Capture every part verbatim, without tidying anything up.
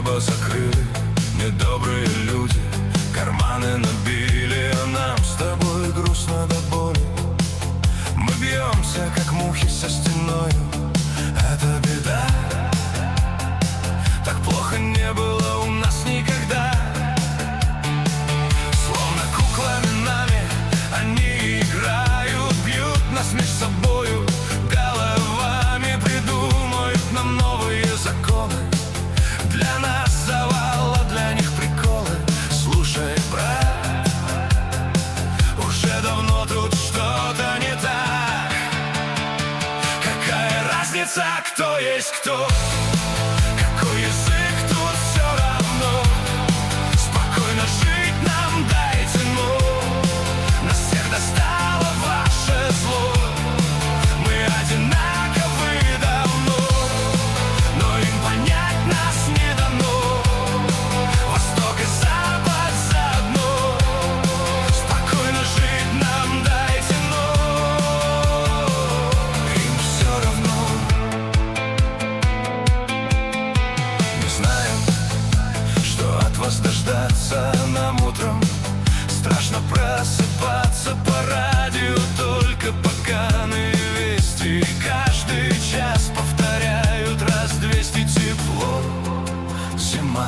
Небо закрыли недобрые люди, карманы набили, а нам с тобой грустно до боли. Мы бьемся, как мухи со стеною, это беда. Так плохо не было у нас никогда. Словно куклами нами они играют, бьют нас между собою головами, придумают нам новые законы. Для нас завал, а для них приколы. Слушай, брат, уже давно тут что-то не так. Какая разница, кто есть кто? Какой язык, тут все равно. Спокойно жить нам дайте, ну. Нас всех достало ваше зло. Мы одинаковы давно, но им понять нас не дано. Восток и запад заодно. Спокойно жить нам дайте, но им все равно. Не знаем, что от вас дождаться нам утром. Страшно просыпаться по радио, только поганые вести. Каждый час повторяют раз двести: тепло, зима,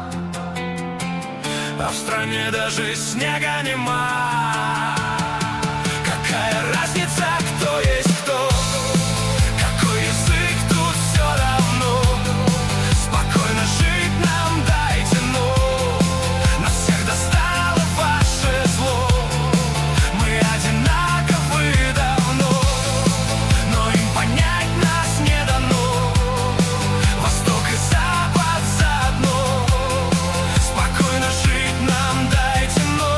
а в стране даже снега нема. Какая разница, кто есть кто? Какой язык, тут все равно. Спокойно жить нам дайте, но нас всех достало ваше зло. Мы одинаковы давно, но им понять нас не дано. Восток и запад заодно. Спокойно жить нам дайте, но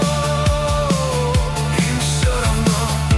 им все равно.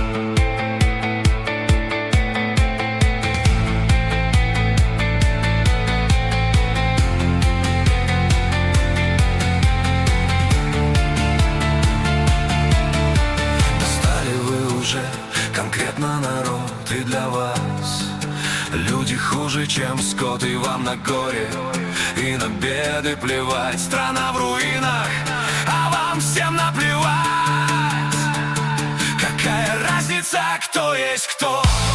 Достали вы уже конкретно народ, и для вас люди хуже, чем скот, и вам на горе и на беды плевать. Страна в руинах, а вам всем наплевать. Какая разница, кто есть кто?